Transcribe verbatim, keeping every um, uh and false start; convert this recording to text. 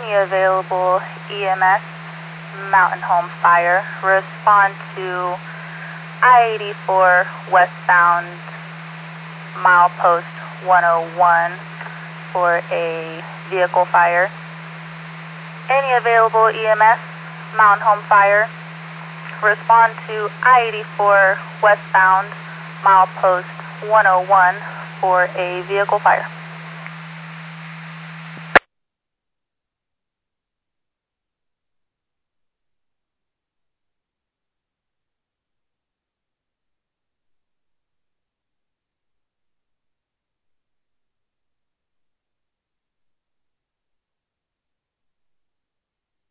Any available E M S, Mountain Home Fire, respond to I eighty-four westbound milepost one oh one for a vehicle fire. Any available E M S, Mountain Home Fire, respond to I eighty-four westbound milepost one oh one for a vehicle fire.